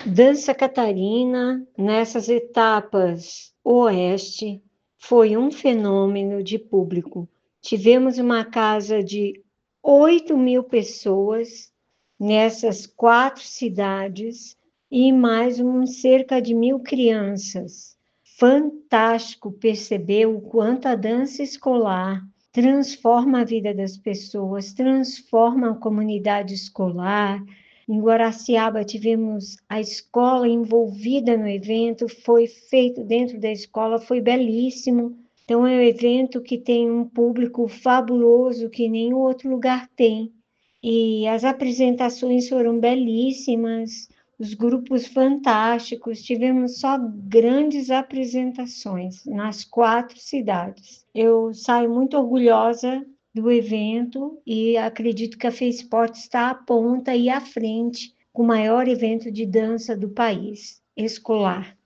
Dança Catarina, nessas etapas oeste, foi um fenômeno de público. Tivemos uma casa de 8.000 pessoas nessas 4 cidades e mais cerca de 1.000 crianças. Fantástico perceber o quanto a dança escolar transforma a vida das pessoas, transforma a comunidade escolar. Em Guaraciaba tivemos a escola envolvida no evento, foi feito dentro da escola, foi belíssimo. Então é um evento que tem um público fabuloso que nenhum outro lugar tem. E as apresentações foram belíssimas, os grupos fantásticos, tivemos só grandes apresentações nas 4 cidades. Eu saio muito orgulhosa do evento e acredito que a FESPORT está à ponta e à frente com o maior evento de dança do país, escolar.